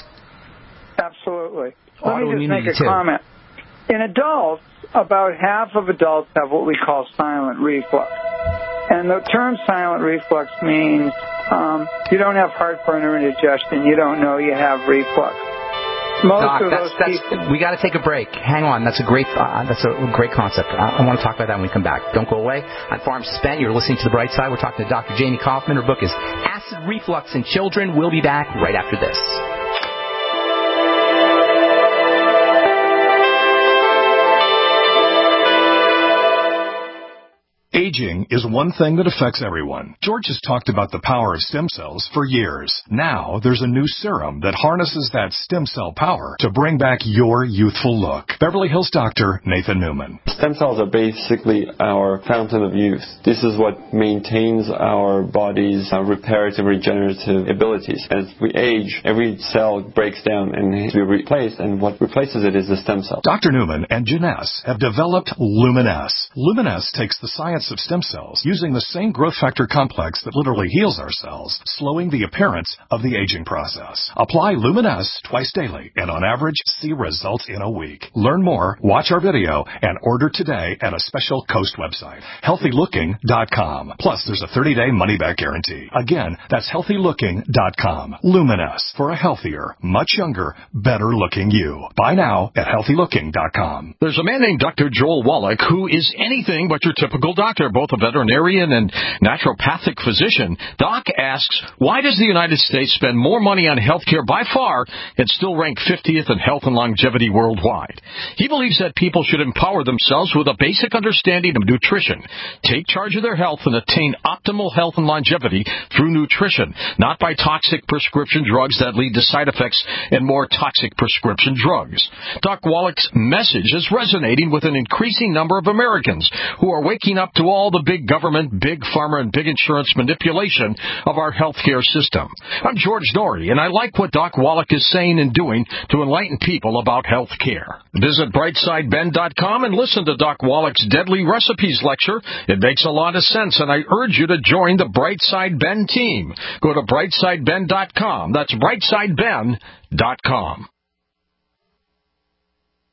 Absolutely. Let me just make a too. comment. In adults, about half of adults have what we call silent reflux. And the term silent reflux means um, you don't have heartburn or indigestion. You don't know you have reflux. Most Doc, of that's, those that's, people... we got to take a break. Hang on. That's a great uh, that's a great concept. I, I want to talk about that when we come back. Don't go away. I'm Pharmacist Ben. You're listening to The Bright Side. We're talking to Doctor Jamie Kaufman. Her book is Acid Reflux in Children. We'll be back right after this. Aging is one thing that affects everyone. George has talked about the power of stem cells for years. Now, there's a new serum that harnesses that stem cell power to bring back your youthful look. Beverly Hills doctor Nathan Newman. Stem cells are basically our fountain of youth. This is what maintains our body's uh, reparative regenerative abilities. As we age, every cell breaks down and needs to be replaced, and what replaces it is the stem cell. Doctor Newman and Janess have developed Luminess. Luminess takes the science of stem cells using the same growth factor complex that literally heals our cells, slowing the appearance of the aging process. Apply Luminess twice daily and on average see results in a week. Learn more, watch our video, and order today at a special Coast website, healthy looking dot com. Plus, there's a thirty-day money-back guarantee. Again, that's healthy looking dot com. Luminess, for a healthier, much younger, better-looking you. Buy now at healthy looking dot com. There's a man named Doctor Joel Wallach who is anything but your typical doctor, both a veterinarian and naturopathic physician. Doc asks, why does the United States spend more money on health care by far and still rank fiftieth in health and longevity worldwide? He believes that people should empower themselves with a basic understanding of nutrition, take charge of their health, and attain optimal health and longevity through nutrition, not by toxic prescription drugs that lead to side effects and more toxic prescription drugs. Doc Wallach's message is resonating with an increasing number of Americans who are waking up to all the big government, big pharma, and big insurance manipulation of our healthcare system. I'm George Norrie, and I like what Doc Wallach is saying and doing to enlighten people about health care. Visit brightside ben dot com and listen to Doc Wallach's Deadly Recipes lecture. It makes a lot of sense, and I urge you to join the Brightside Ben team. Go to brightside ben dot com. That's brightside ben dot com.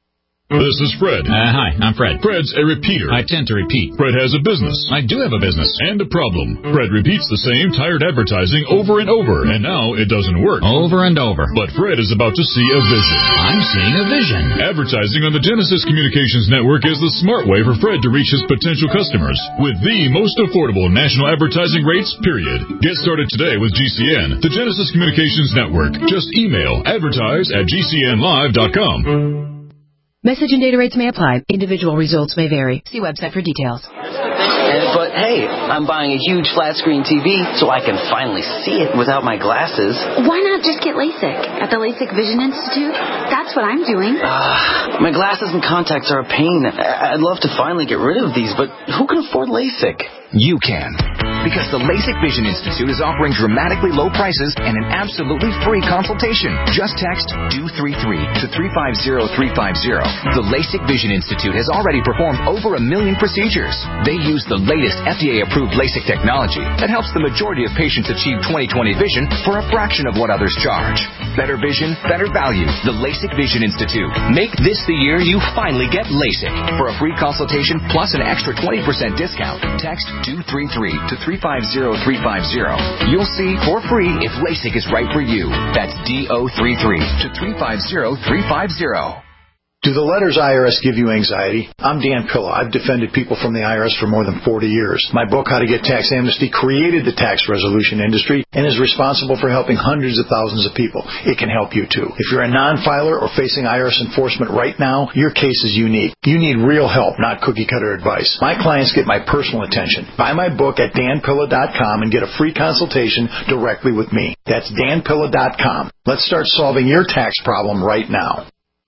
This is Fred. Uh, hi, I'm Fred. Fred's a repeater. I tend to repeat. Fred has a business. I do have a business. And a problem. Fred repeats the same tired advertising over and over, and now it doesn't work. Over and over. But Fred is about to see a vision. I'm seeing a vision. Advertising on the Genesis Communications Network is the smart way for Fred to reach his potential customers with the most affordable national advertising rates, period. Get started today with G C N, the Genesis Communications Network. Just email advertise at g c n live dot com. Message and data rates may apply. Individual results may vary. See website for details. Uh, but hey, I'm buying a huge flat screen T V so I can finally see it without my glasses. Why not just get LASIK at the LASIK Vision Institute? That's what I'm doing. Uh, my glasses and contacts are a pain. I'd love to finally get rid of these, but who can afford LASIK? You can. Because the LASIK Vision Institute is offering dramatically low prices and an absolutely free consultation. Just text D O three three to three five zero three five zero. The LASIK Vision Institute has already performed over a million procedures. They use the latest F D A-approved LASIK technology that helps the majority of patients achieve twenty twenty vision for a fraction of what others charge. Better vision, better value. The LASIK Vision Institute. Make this the year you finally get LASIK. For a free consultation plus an extra twenty percent discount, text D O three three to three five zero three five zero. You'll see for free if LASIK is right for you. That's D O three three to three five zero three five zero. Do the letters I R S give you anxiety? I'm Dan Pilla. I've defended people from the I R S for more than forty years. My book, How to Get Tax Amnesty, created the tax resolution industry and is responsible for helping hundreds of thousands of people. It can help you, too. If you're a non-filer or facing I R S enforcement right now, your case is unique. You need real help, not cookie-cutter advice. My clients get my personal attention. Buy my book at dan pilla dot com and get a free consultation directly with me. That's dan pilla dot com. Let's start solving your tax problem right now.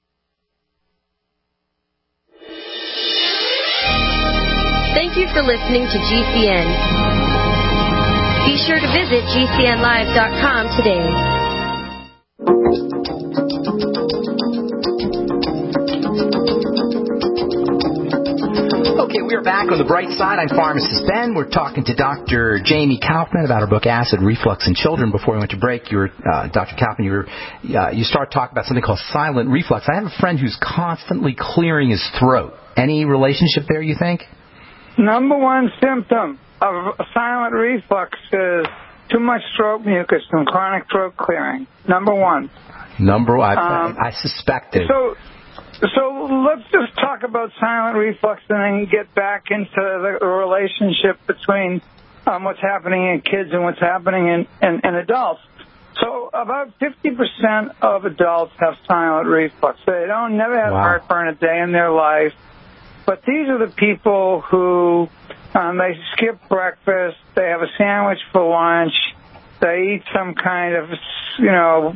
Thank you for listening to G C N. Be sure to visit g c n live dot com today. Okay, we are back on the bright side. I'm Pharmacist Ben. We're talking to Doctor Jamie Kaufman about her book Acid Reflux in Children. Before we went to break, you were, uh, Doctor Kaufman, you were, uh, you started talking about something called silent reflux. I have a friend who's constantly clearing his throat. Any relationship there, you think? Number one symptom of silent reflux is too much throat mucus and chronic throat clearing. Number one. Number one. Um, I, I suspected. So, so let's just talk about silent reflux and then get back into the relationship between um, what's happening in kids and what's happening in, in, in adults. So about fifty percent of adults have silent reflux. They don't never have wow. heartburn a day in their life. But these are the people who um, they skip breakfast, they have a sandwich for lunch, they eat some kind of, you know,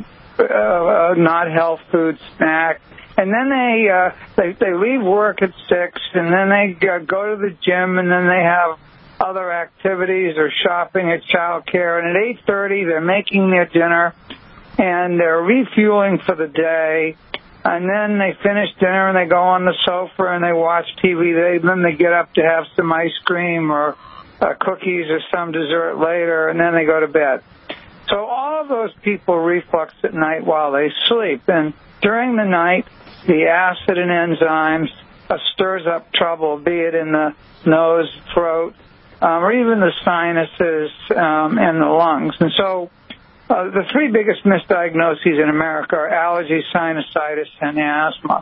uh, not health food snack, and then they, uh, they they leave work at six, and then they uh, go to the gym, and then they have other activities or shopping at child care, and at eight thirty they're making their dinner, and they're refueling for the day. And then they finish dinner and they go on the sofa and they watch T V. They, then they get up to have some ice cream or uh, cookies or some dessert later, and then they go to bed. So all of those people reflux at night while they sleep. And during the night, the acid and enzymes uh, stirs up trouble, be it in the nose, throat, um, or even the sinuses um, and the lungs. And so Uh, the three biggest misdiagnoses in America are allergy, sinusitis, and asthma.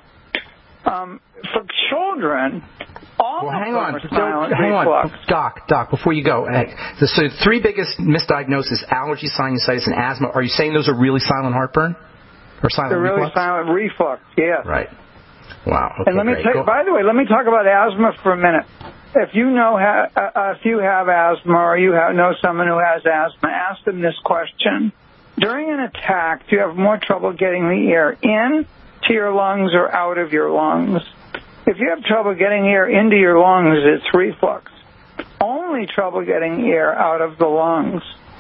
Um, for children, all well, of hang them on, are silent hang reflux. on, Doc, Doc, before you go. Uh, the, so the three biggest misdiagnoses, allergy, sinusitis, and asthma. Are you saying those are really silent heartburn? Or silent They're really reflux? silent reflux, yes. Right. Wow. Okay, and let me great. take, go. by the way, let me talk about asthma for a minute. If you know ha- uh, if you have asthma or you have, know someone who has asthma, ask them this question. During an attack, do you have more trouble getting the air in to your lungs or out of your lungs? If you have trouble getting air into your lungs, it's reflux. Only trouble getting air out of the lungs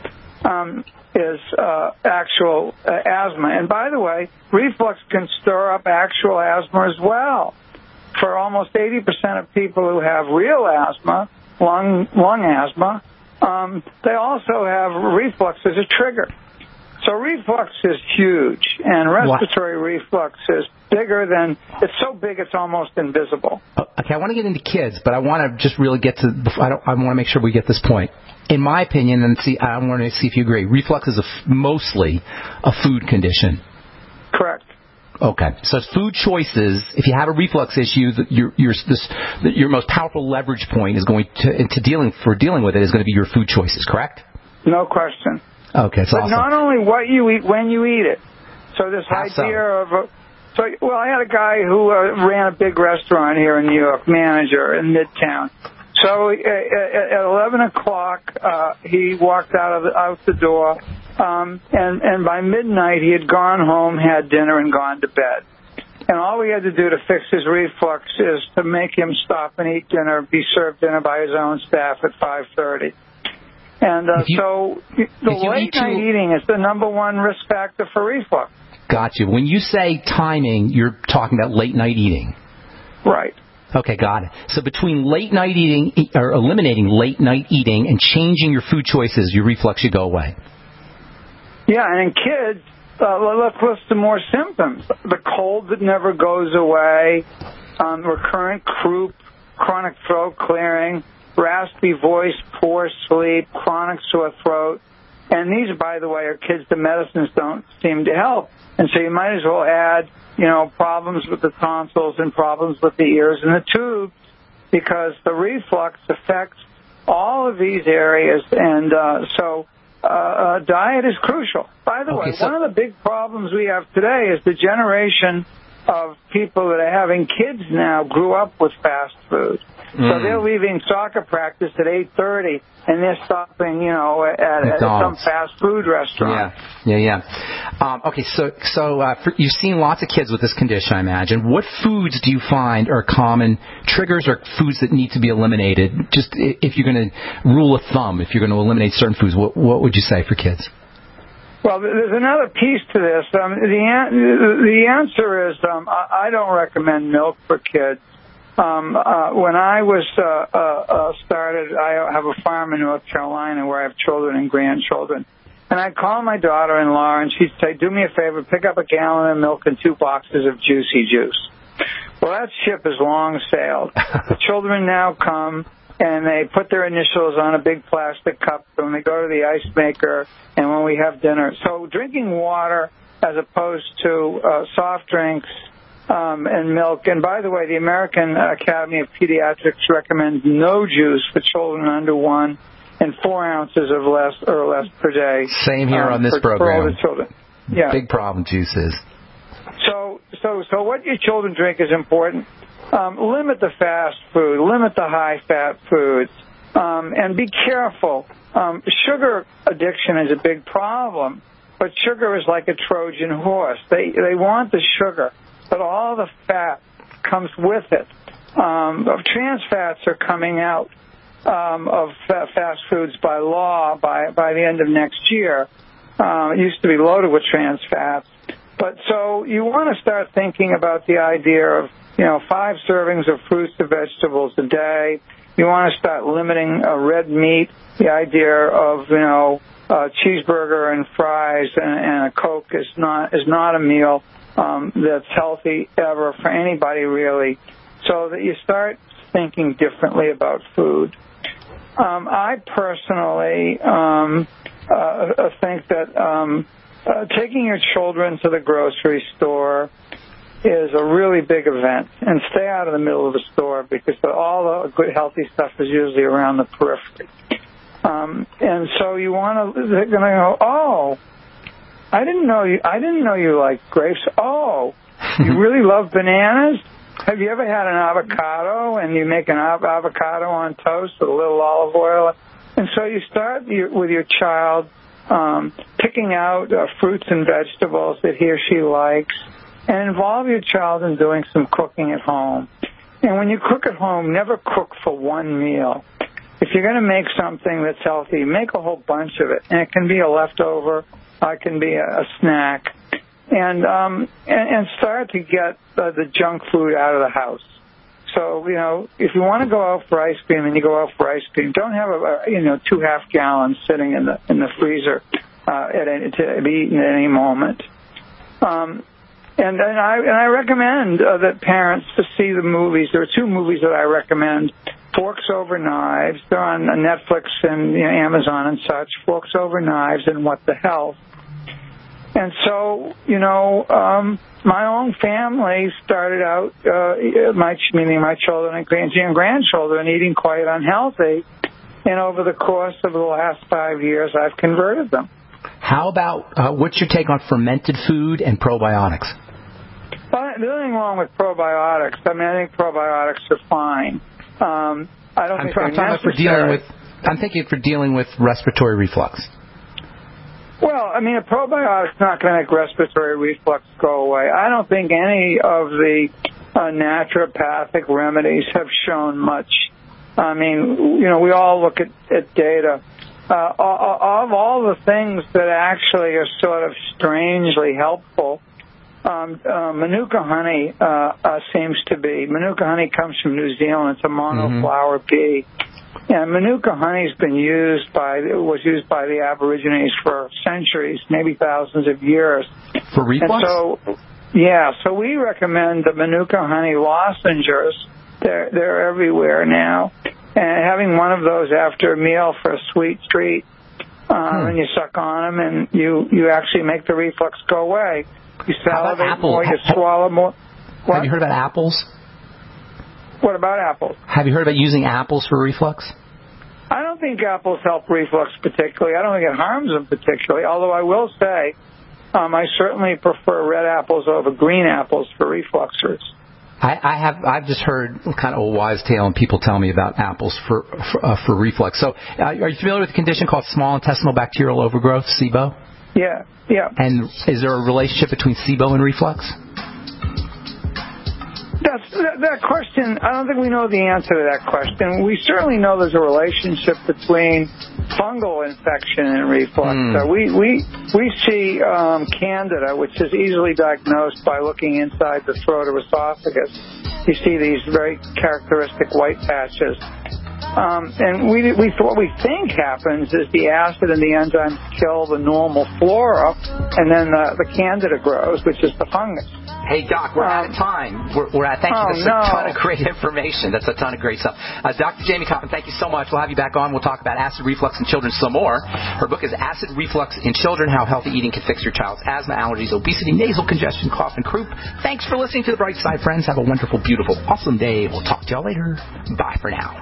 um, is uh, actual uh, asthma. And by the way, reflux can stir up actual asthma as well. For almost eighty percent of people who have real asthma, lung lung asthma, um, they also have reflux as a trigger. So reflux is huge, and respiratory what? reflux is bigger than, it's so big it's almost invisible. Okay, I want to get into kids, but I want to just really get to, I, don't, I want to make sure we get this point. In my opinion, and see, I want to see if you agree, reflux is a, mostly a food condition. Correct. Okay, so food choices, if you have a reflux issue, your your this, your most powerful leverage point is going to, to dealing for dealing with it is going to be your food choices, correct? No question. Okay, it's but awesome. Not only what you eat, when you eat it. So this How idea so? of, a, so well, I had a guy who uh, ran a big restaurant here in New York, manager in Midtown. So uh, at eleven o'clock, uh, he walked out of the, out the door, um, and and by midnight he had gone home, had dinner, and gone to bed. And all we had to do to fix his reflux is to make him stop and eat dinner, be served dinner by his own staff at five thirty. And uh, you, so the late night too, eating is the number one risk factor for reflux. Gotcha. When you say timing, you're talking about late night eating. Right. Okay, got it. So between late night eating, or eliminating late night eating and changing your food choices, your reflux should go away. Yeah, and in kids, uh, let's list some more symptoms. The cold that never goes away, um, recurrent croup, chronic throat clearing, raspy voice, poor sleep, chronic sore throat. And these, by the way, are kids the medicines don't seem to help. And so you might as well add, you know, problems with the tonsils and problems with the ears and the tubes, because the reflux affects all of these areas. And uh, so uh, uh, diet is crucial. By the okay, way, so- one of the big problems we have today is the generation of people that are having kids now grew up with fast food. Mm. So they're leaving soccer practice at eight thirty, and they're stopping, you know, at, at some fast food restaurant. Yeah, yeah, yeah. Um, okay, so so uh, for, you've seen lots of kids with this condition, I imagine. What foods do you find are common triggers or foods that need to be eliminated? Just if you're going to rule of thumb, if you're going to eliminate certain foods, what, what would you say for kids? Well, there's another piece to this. Um, the, an- the answer is um, I, I don't recommend milk for kids. Um, uh, when I was uh, uh, uh, started, I have a farm in North Carolina where I have children and grandchildren. And I'd call my daughter-in-law, and she'd say, do me a favor, pick up a gallon of milk and two boxes of Juicy Juice. Well, that ship has long sailed. The children now come, and they put their initials on a big plastic cup when they go to the ice maker and when we have dinner. So drinking water as opposed to uh, soft drinks um, and milk. And by the way, the American Academy of Pediatrics recommends no juice for children under one and four ounces of less or less per day. Same here um, on this for, program. For older children. Yeah. Big problem, juices. So, so, so what your children drink is important. Um, limit the fast food, limit the high-fat foods, um, and be careful. Um, sugar addiction is a big problem, but sugar is like a Trojan horse. They they want the sugar, but all the fat comes with it. Um, trans fats are coming out um, of fast foods by law by by the end of next year. Uh, it used to be loaded with trans fats, but so you want to start thinking about the idea of, you know, five servings of fruits and vegetables a day. You want to start limiting uh, red meat, the idea of, you know, uh, cheeseburger and fries and, and a Coke is not is not a meal um, that's healthy ever for anybody, really. So that you start thinking differently about food. Um, I personally um, uh, think that um, uh, taking your children to the grocery store is a really big event, and stay out of the middle of the store because all the good healthy stuff is usually around the periphery. Um, and so you want to, they're going to go, oh, I didn't know you, I didn't know you like grapes. Oh, you really love bananas? Have you ever had an avocado and you make an av- avocado on toast with a little olive oil? And so you start your, with your child um, picking out uh, fruits and vegetables that he or she likes, and involve your child in doing some cooking at home. And when you cook at home, never cook for one meal. If you're going to make something that's healthy, make a whole bunch of it. And it can be a leftover, or it can be a, a snack. And, um, and and start to get uh, the junk food out of the house. So, you know, if you want to go out for ice cream and you go out for ice cream, don't have, a, a, you know, two half gallons sitting in the in the freezer. uh, at any, to be eaten at any moment. Um, and, and I and I recommend uh, that parents to see the movies. There are two movies that I recommend: Forks Over Knives. They're on Netflix and you know, Amazon and such. Forks Over Knives and What the Health. And so, you know, um, my own family started out, uh, my meaning my children and grandchildren, eating quite unhealthy. And over the course of the last five years, I've converted them. How about, uh, what's your take on fermented food and probiotics? Well, there's nothing wrong with probiotics. I mean, I think probiotics are fine. Um, I don't I'm, think I'm they're talking about for dealing with, I'm thinking for dealing with respiratory reflux. Well, I mean, a probiotic's not going to make respiratory reflux go away. I don't think any of the uh, naturopathic remedies have shown much. I mean, you know, we all look at, at data. Uh, of all the things that actually are sort of strangely helpful, um, uh, Manuka honey uh, uh, seems to be. Manuka honey comes from New Zealand. It's a monoflower mm-hmm. pea. And Manuka honey's been used by was used by the Aborigines for centuries, maybe thousands of years. For reflux? And so, yeah, so we recommend the Manuka honey lozenges. They're they're everywhere now, and having one of those after a meal for a sweet treat, um, hmm. and you suck on them, and you you actually make the reflux go away. You salivate more, you swallow more. What? Have you heard about apples? What about apples? Have you heard about using apples for reflux? I don't think apples help reflux particularly. I don't think it harms them particularly, although I will say um, I certainly prefer red apples over green apples for refluxers. I, I have I've just heard kind of a wise tale and people tell me about apples for for, uh, for reflux. So uh, are you familiar with a condition called small intestinal bacterial overgrowth, S I B O? Yeah, yeah. And is there a relationship between S I B O and reflux? That's, that, that question, I don't think we know the answer to that question. We certainly know there's a relationship between fungal infection and reflux. Mm. Uh, we, we, we see um, Candida, which is easily diagnosed by looking inside the throat or esophagus. You see these very characteristic white patches. Um, and we, we, what we think happens is the acid and the enzymes kill the normal flora, and then the, the Candida grows, which is the fungus. Hey, Doc, we're um, out of time. We're, we're at. Thank you. Oh, That's no. a ton of great information. That's a ton of great stuff. Uh, Doctor Jamie Coffin, thank you so much. We'll have you back on. We'll talk about acid reflux in children some more. Her book is Acid Reflux in Children, How Healthy Eating Can Fix Your Child's Asthma, Allergies, Obesity, Nasal Congestion, Cough, and Croup. Thanks for listening to The Bright Side, friends. Have a wonderful, beautiful, awesome day. We'll talk to y'all later. Bye for now.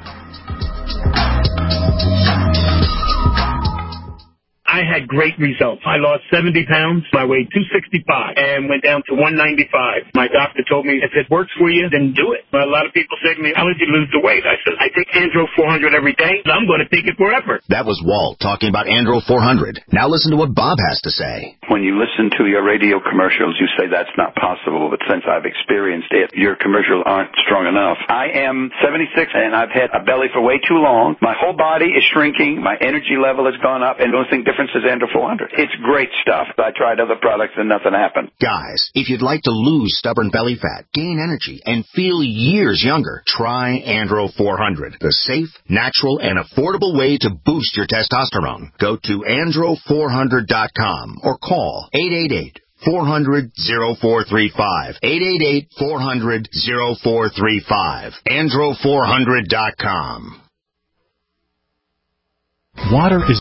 I had great results. I lost seventy pounds. I weighed two sixty-five and went down to one ninety-five. My doctor told me, if it works for you, then do it. But a lot of people say to me, how did you lose the weight? I said, I take Andro four hundred every day. I'm going to take it forever. That was Walt talking about Andro four hundred. Now listen to what Bob has to say. When you listen to your radio commercials, you say that's not possible. But since I've experienced it, your commercials aren't strong enough. I am seventy-six and I've had a belly for way too long. My whole body is shrinking. My energy level has gone up. And the only thing different is Andro four hundred. It's great stuff. I tried other products and nothing happened. Guys, if you'd like to lose stubborn belly fat, gain energy, and feel years younger, try Andro four hundred, the safe, natural, and affordable way to boost your testosterone. Go to andro four hundred dot com or call eight eight eight, four hundred, oh four three five. eight eight eight, four hundred, oh four three five. andro four hundred dot com. Water is